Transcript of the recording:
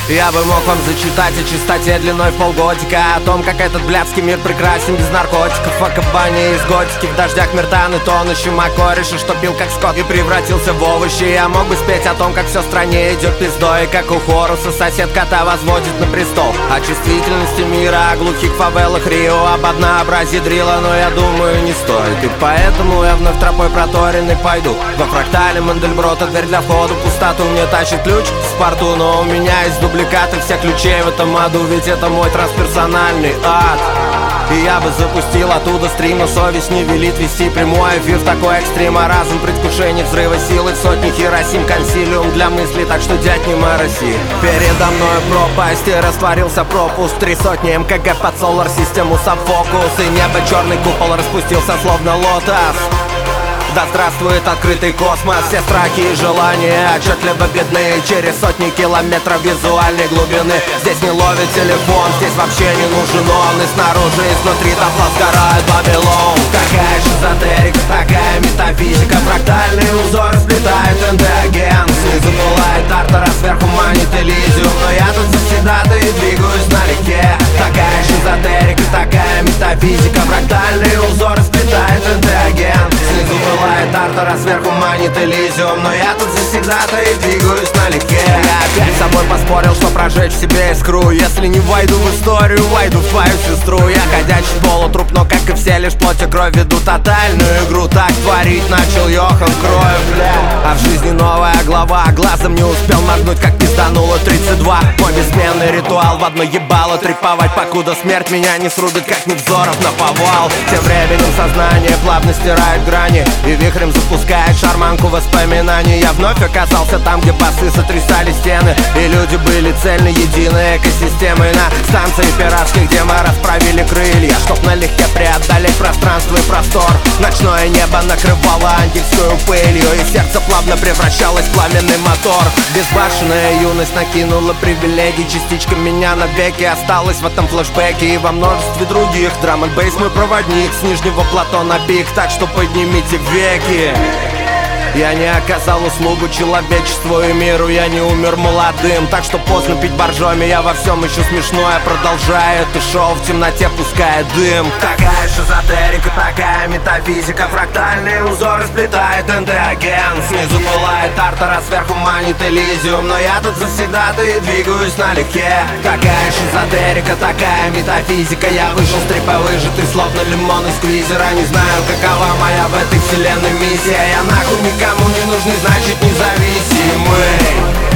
Я бы мог вам зачитать о чистоте длиной в полгодика, о том, как этот блядский мир прекрасен без наркотиков, о кабане из готики, в дождях мертаны тонущим, о кореше, что пил как скот и превратился в овощи. Я мог бы спеть о том, как все в стране идет пиздой, как у Хоруса сосед кота возводит на престол, о чувствительности мира, о глухих фавелах Рио, об однообразии дрила, но я думаю, не стоит. И поэтому я вновь тропой проторенной пойду во фрактале Мандельброта, дверь для входа, пустоту мне тащит ключ в порту, но у меня есть дубликаты всех ключей в этом аду, ведь это мой трансперсональный ад. И я бы запустил оттуда стрим, но совесть не велит вести прямой эфир в такой экстрим, а разум предвкушение взрыва силы в сотни Хиросим, консилиум для мыслей, так что дядь не мороси. Передо мной пропасть, и растворился пропуск, 3 сотни МКГ под Solar систему сабфокус, и небо черный купол распустился словно лотос. Да здравствует открытый космос, все страхи и желания отчетливо бедны через сотни километров визуальной глубины. Здесь не ловит телефон, здесь вообще не нужен он, и снаружи, и изнутри дотла сгорает Вавилон. Такая шизотерика, такая метафизика, фрактальный узор сплетает эндоген. Снизу пылает артера, сверху манит Элизиум, но я тут завсегда-то и двигаюсь налегке. Такая шизотерика, такая метафизика, фрактальный узор сплетает эндоген. Снизу пылает артера, сверху манит Элизиум, но я тут завсегда-то и двигаюсь налегке. Я опять с собой поспорил, что прожечь в себе искру. Если не войду в историю, войду в твою сестру. Я ходячий полутруп, но как и все, лишь плоть и кровь веду тотальную игру. Так творить начал Йохан Кройф, бля. А в жизни новая глава, глазом не успел моргнуть, как пиздануло 32. Мой бессменный ритуал в одно ебало треповать, покуда смерть меня не срубит, как Невзоров на повал. Тем временем сознание плавно стирает грани и вихрем запускает шарманку воспоминаний. Я вновь оказался там, где басы сотрясали стены, и люди были цельны, единой экосистемой. На станции пиратских, где мы расправили крылья, чтоб налегке преодолеть пространство и простор. Ночное небо накрывало ангельскую пылью, и сердце плавно превращалось в пламенный мотор. Безбашенная юность накинула привилегии, частичка меня навеки осталась в этом флешбеке и во множестве других. Драм н бейс мой проводник с нижнего плато на пик, так что поднимите веки. Я не оказал услугу человечеству и миру, я не умер молодым, так что поздно пить боржоми. Я во всем еще смешное продолжаю это шоу, в темноте пуская дым. Такая шизотерика, такая метафизика, фрактальный узор сплетает эндоген. Снизу пылает артера, сверху манит Элизиум, но я тут завсегда-то и двигаюсь налегке. Такая шизотерика, такая метафизика, я вышел с трипа выжатый, словно лимон из сквизера. Не знаю, какова моя в этой вселенной миссия, я нахуй никому не нужный, значит независимый.